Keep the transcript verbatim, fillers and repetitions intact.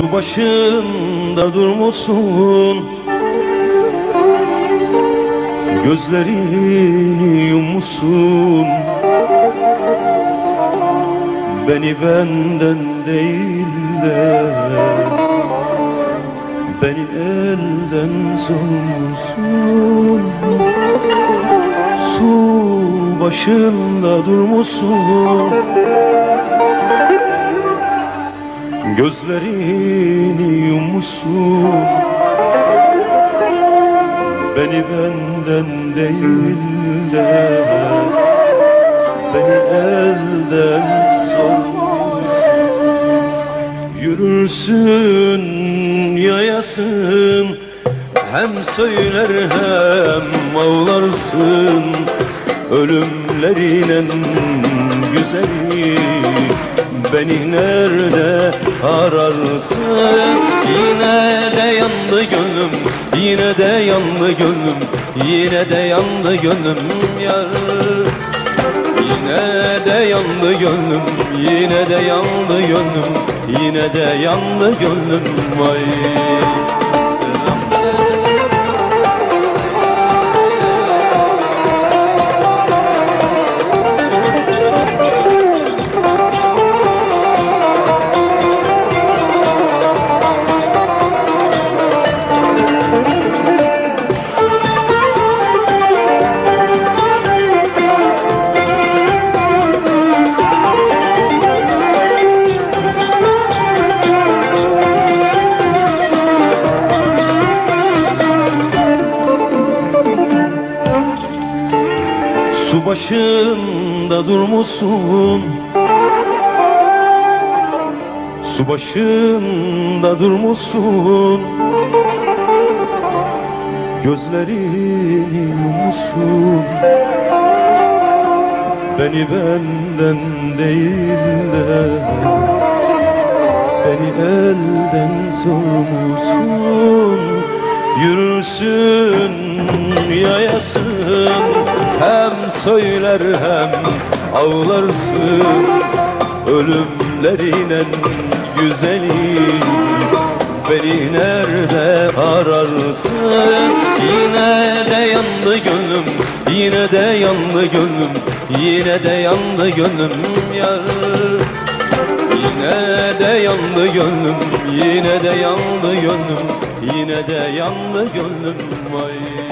Su başında durmuşsun, gözlerini yummuşsun. Beni benden değil de beni elden sormuşsun. Su başında durmuşsun, gözlerini yummuşsun. Beni benden değil de beni elden sormuşsun. Yürürsün, yayasın, hem söyler hem ağlarsın. Ölümlerinin güzeli beni nerede ararsın? Yine de yandı gönlüm, yine de yandı gönlüm, yine de yandı gönlüm yar. Yine de yandı gönlüm, yine de yandı gönlüm, yine de yandı gönlüm vay. Su başında durmuşsun, su başında durmuşsun. Gözlerini yummuşsun. Beni benden değil de beni elden sormuşsun. Yürürsün, yayasın, hem söyler hem ağlarsın. Ölümlerinin güzeli beni nerede ararsın? Yine de yandı gönlüm, yine de yandı gönlüm, yine de yandı gönlüm yar. Yine de yandı gönlüm, yine de yandı gönlüm, yine de yandı gönlüm vay.